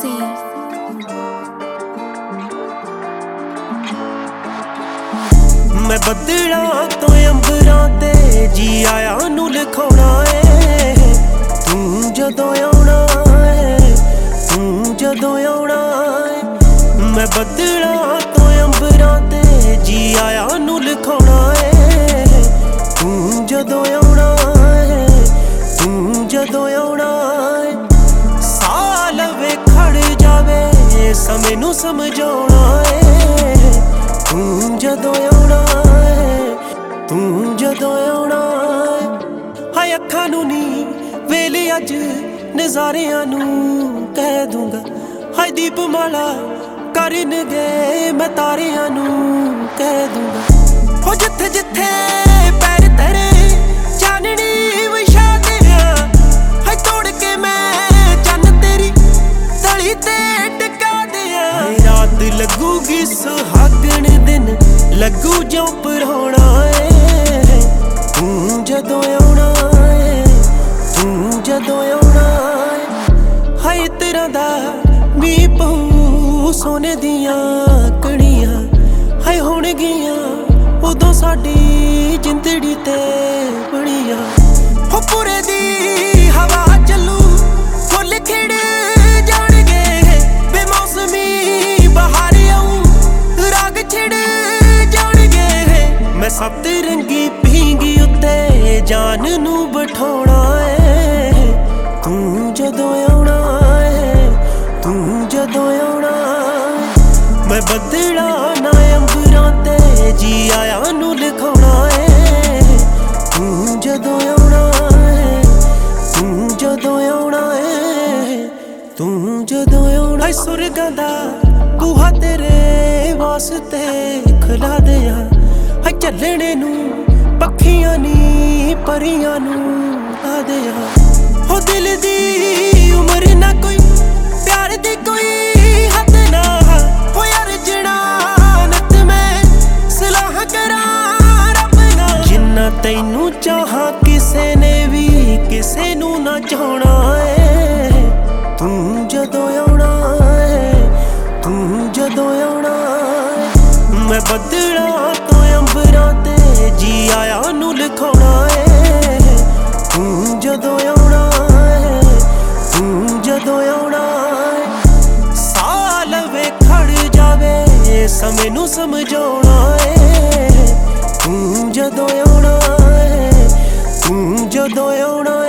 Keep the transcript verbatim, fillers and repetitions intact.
C. मैं बदला तो अंबरां ते जी आया नू लिखाउणा ए तू जदों आउणा ए तू जदों आउणा ए मैं बदला तो अंबरां ते जी आया नू लिखाउणा ए तू जदों आउणा ए तू जदों आउणा ए साल वे खड़ जावे समय नू समझाउणा ए तू जदों आउणा तू जदों आउणा हाय अखां नू नी वेले अज नज़ारियां नू कह दूंगा हाय दीपमाला करनगे मैं तारियां नू कह दूंगा हो जिथे जिथे पैर तेरे चाननी विछा दिया हाय तोड़ के मैं चन्न तेरी तली ते टिका दिया रात लगूगी सुहागण दिन लगू जो पराउणा ए तू जदों आउणा ए तू जदों आउणा ए हाय तेरा दा मीं पऊ सोने दियां कणियां हाय होणगियां उदों साडी जिंदड़ी ते बणियां हो पूरे दी हवा चलू फुल खिड़ जाणगे बेमौसमी बहार आऊं राग छिड़ जाणगे मैं सब रंगी पींगी उत्ते जान नू बिठाउणा ए तू जदों आउणा ए तू जदों आउणा मैं बदला ना अंबरां ते जी आया नू लिखाउणा ए तू जदों आउणा ए तू जदों आउणा ए तू जदों आउणा सुरगां दा बूहा तेरे वास्ते खुला दिया हाय चलने नू पखियां नी परियां नू ला दिया हो दिल दी उम्र ना कोई प्यार दी कोई हद ना हो यार जनानत मैं सलाह करा रब ना जिन्ना तैनू चाहा किसे ने भी किसे नू ना चाहना ए तू जदों आउणा ए तू जदों आउणा ए मैं बदला तो अंबरां ते जी आया नू लिखाउणा ए तू जदों आउणा ए तू जदों आउणा ए साल वे खड़ जावे समय नू समझाउणा ए तू जदों आउणा ए तू जदों आउणा